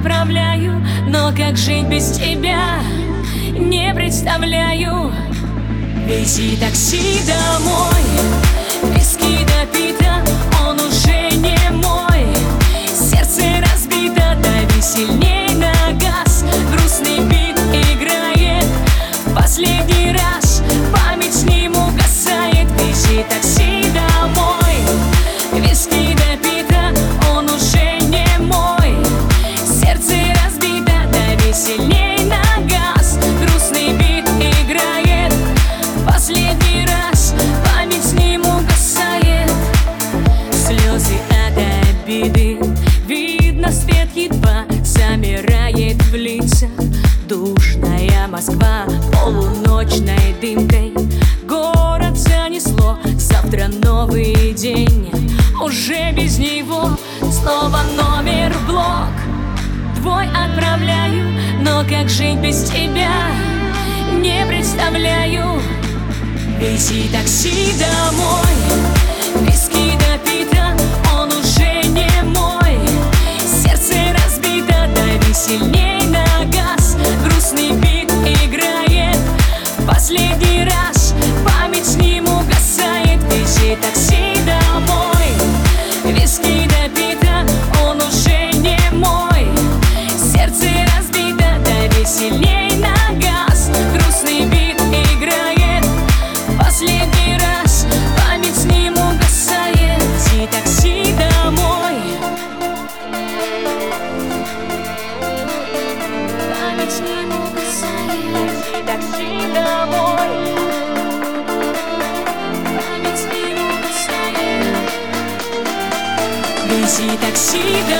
отправляю, но как жить без тебя не представляю. Вези такси домой, виски допито, он уже не мой. Сердце разбито, дави сильней на газ. Грустный бит играет в последний раз, память с ним угасает. Вези такси домой, виски допито, он уже не мой. Сердце разбито, дави сильней на газ. Грустный бит играет в последний раз, память с ним угасает. Слезы от обиды, видно свет едва замирает в лицах. Душная Москва полуночной дымкой город занесло. Завтра новый день, уже без него снова номер в блок. Твой отправляю, но как жить без тебя не представляю. Вези такси домой, виски допито, он уже не мой. Сердце разбито, дави сильней на газ. Грустный бит играет в последний раз, память с ним угасает. Вези такси домой, виски допито, он уже не мой. Сердце разбито, дави сильней на газ. Грустный бит играет в последний раз, память с ним угасает. Вези такси домой, память с ним угасает. Вези такси домой, память с ним угасает. Вези такси домой.